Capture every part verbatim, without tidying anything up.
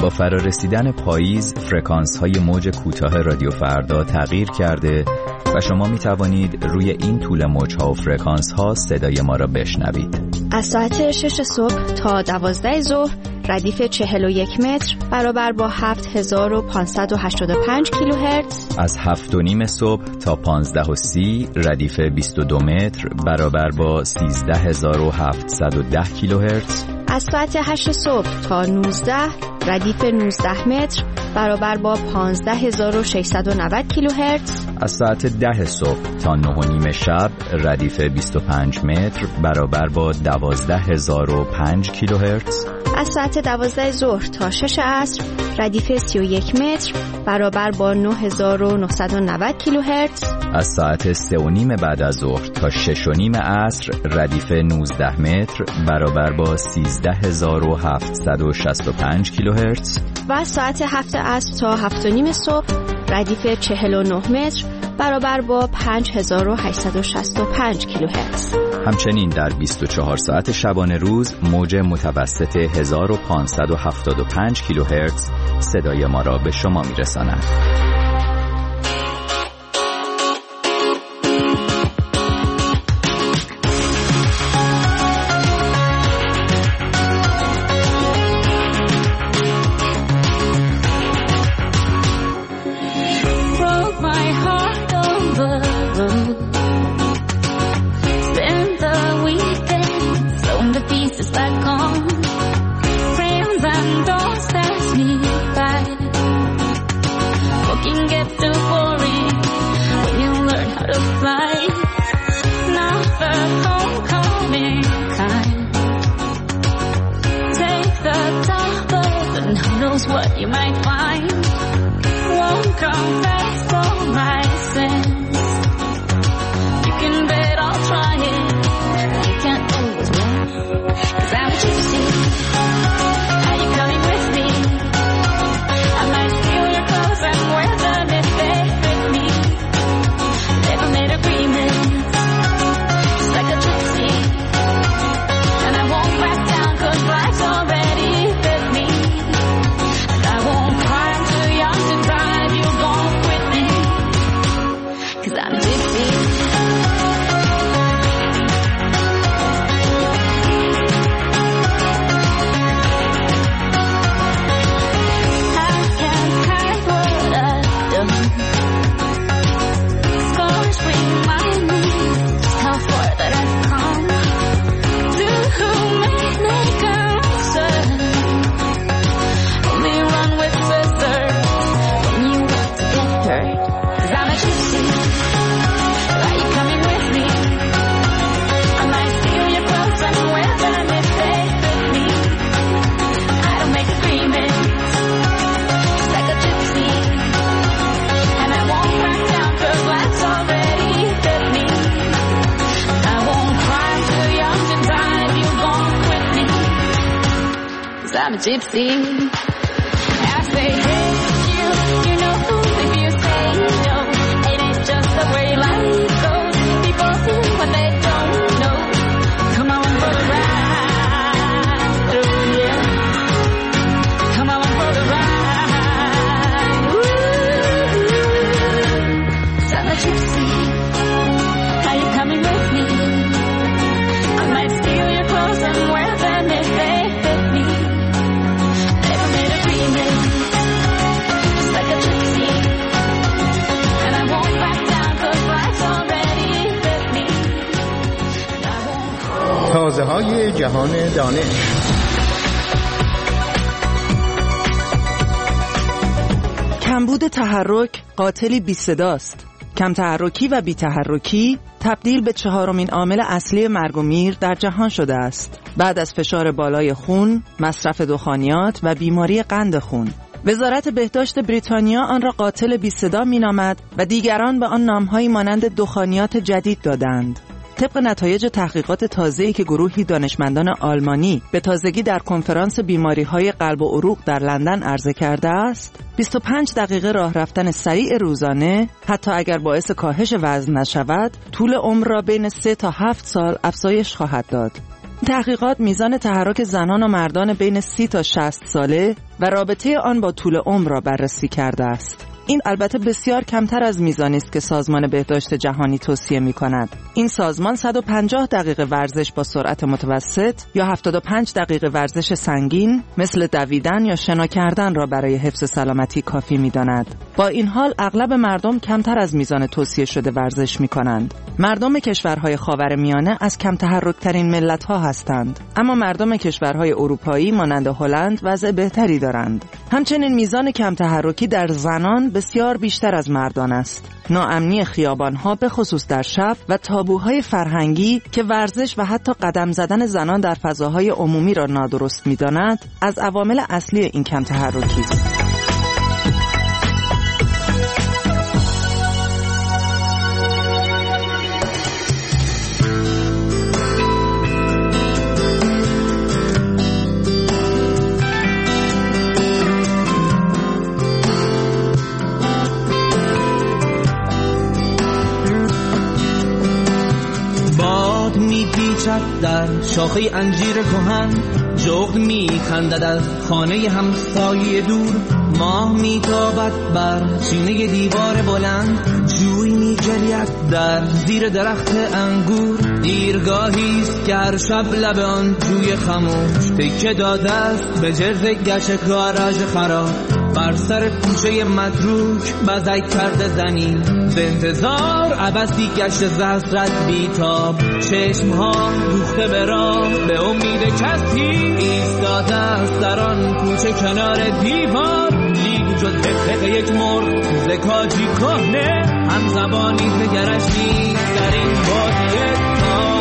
با فرارسیدن پاییز فرکانس های موج کوتاه رادیو فردا تغییر کرده و شما می توانید روی این طول موج ها و فرکانس ها صدای ما را بشنوید. از ساعت شش صبح تا دوازده ظهر ردیف چهل و یک متر برابر با هفت هزار و پانصد و هشتاد و پنج کیلوهرتز. از هفت و نیم صبح تا پانزده و سی ردیف بیست و دو متر برابر با سیزده هزار و هفتصد و ده کیلوهرتز. از ساعت هشت صبح تا نوزده ردیف نوزده متر برابر با پانزده هزار و ششصد و نود کیلوهرتز. از ساعت ده صبح تا نه و نیم شب ردیف بیست و پنج متر برابر با دوازده هزار و پنج کیلوهرتز. از ساعت دوازده ظهر تا شش عصر ردیف سی و یک متر برابر با نه هزار و نهصد و نود کیلوهرتز. از ساعت سه و نیم بعد از ظهر تا شش و نیم عصر ردیف نوزده متر برابر با سیزده هزار و هفتصد و شصت و پنج کیلوهرتز. و از ساعت هفت عصر تا هفت و نیم صبح ردیف چهل و نه متر برابر با پنج هزار و هشتصد و شصت و پنج کیلوهرتز. همچنین در بیست و چهار ساعت شبانه روز موج متوسط هزار و پانصد و هفتاد و پنج کیلوهرتز صدای ما را به شما میرساند. What you might find won't confess all my sins. You can bet I'll try it. You can't always win, 'cause I'm a gypsy. Are you coming with me? I might steal your clothes and wear them if they fit me. Never made agreements, just like a gypsy. And I won't back down 'cause life's already fit me. I'm a gypsy. I say, hey, you, you know, if you say no, it ain't just the way life goes. People see what they don't know. Come on for the ride, oh yeah. Come on for the ride, ooh. So I'm a gypsy. Are you coming with me? I might steal your clothes and wear them if they fit me. تازه های جهان دانش. کمبود تحرک قاتلی بی صداست. کم تحرکی و بی تحرکی تبدیل به چهارمین عامل اصلی مرگ و میر در جهان شده است، بعد از فشار بالای خون، مصرف دخانیات و بیماری قند خون. وزارت بهداشت بریتانیا آن را قاتل بی صدا می‌نامد و دیگران به آن نام‌هایی مانند دخانیات جدید دادند. طبق نتایج تحقیقات تازه‌ای که گروهی دانشمندان آلمانی به تازگی در کنفرانس بیماری‌های قلب و عروق در لندن عرضه کرده است، بیست و پنج دقیقه راه رفتن سریع روزانه حتی اگر باعث کاهش وزن نشود، طول عمر را بین سه تا هفت سال افزایش خواهد داد. تحقیقات میزان تحرک زنان و مردان بین سی تا شصت ساله و رابطه آن با طول عمر را بررسی کرده است. این البته بسیار کمتر از میزانی است که سازمان بهداشت جهانی توصیه می‌کند. این سازمان صد و پنجاه دقیقه ورزش با سرعت متوسط یا هفتاد و پنج دقیقه ورزش سنگین مثل دویدن یا شنا کردن را برای حفظ سلامتی کافی می‌داند. با این حال اغلب مردم کمتر از میزان توصیه شده ورزش می‌کنند. مردم کشورهای خاورمیانه از کم تحرک‌ترین ملت‌ها هستند، اما مردم کشورهای اروپایی مانند هلند وضع بهتری دارند. همچنین میزان کم تحرکی در زنان بسیار بیشتر از مردان است. ناامنی خیابان‌ها به خصوص در شب و تابوهای فرهنگی که ورزش و حتی قدم زدن زنان در فضاهای عمومی را نادرست می‌داند، از عوامل اصلی این کم تحرکی است. در شاخه انجیر کهن جغد میخندد از خانه همسایه دور. ماه میتابد بر سینه دیوار بلند، جوی میجرید در زیر درخت انگور. دیرگاهیست که هر شب لب آن جوی خموش تکه داده است به جرز گشت گاراژ خراب. بر سر کوچه متروک بزک کرده زنی به انتظار عبثی گشت زهرت بیتاب. چشمها دوخته به راه به امید کسی ایستاده است در آن کوچه کنار دیوار. لیگ جز حقیق یک مرغ زکاجی کهنه، هم زبانی نگرش نیست در این بادیه تا.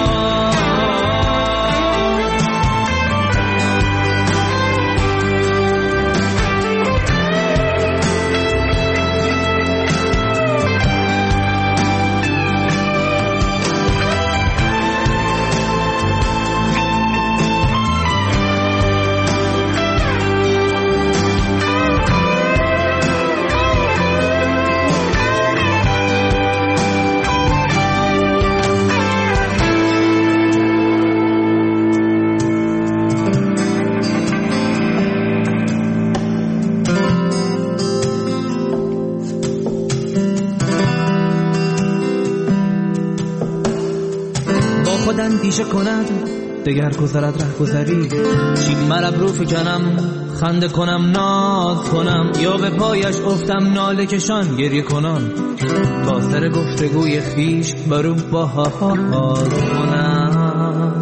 اندیشه کند دگر گذرد ره گذری، چین مرب رو فکنم خنده کنم ناز کنم، یا به پایش افتم ناله کشان گریه کنم، با سر گفتگوی خیش برو باز کنم.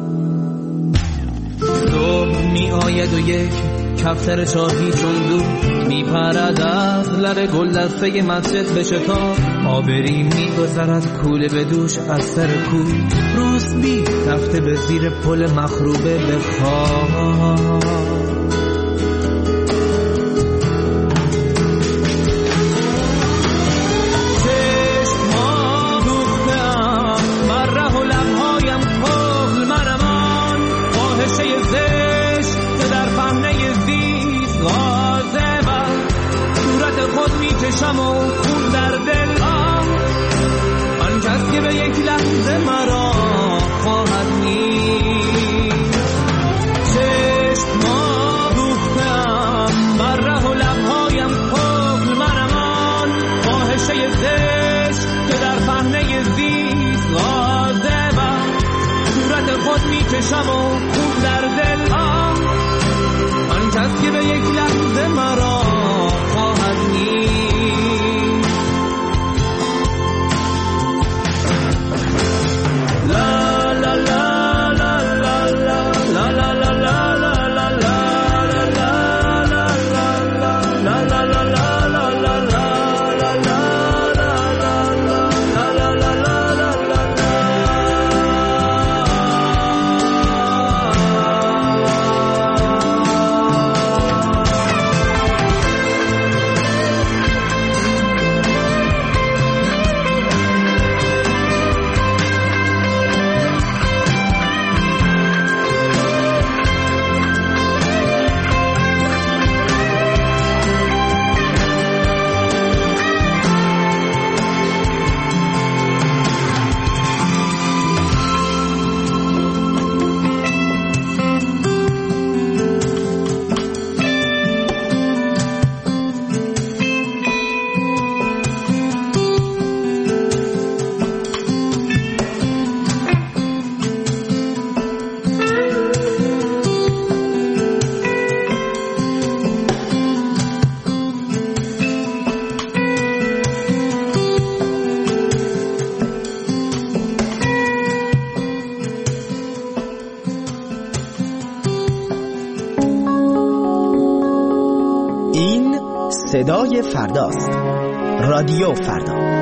صبح می آید و یک کفتر چاهی چون دو می پرد از لب گل دسته مسجد به شتاب. آبری می گذرد کوله به دوش از سر کوی، روسبی رفته به زیر پل مخروبه به خواب. شم و خون در دل آم، آن کس که به یک لحظه مرا خواهد نیست. چشما دوختم بر ره و لبهایم پخل منم آن فاحشه زشت که در پهنه زیست غاضبم. صورت خود میکشم و خون در دل آم، آن کس که به یک لحظه مرا خواهد نیست. صدای فرداست. رادیو فردا.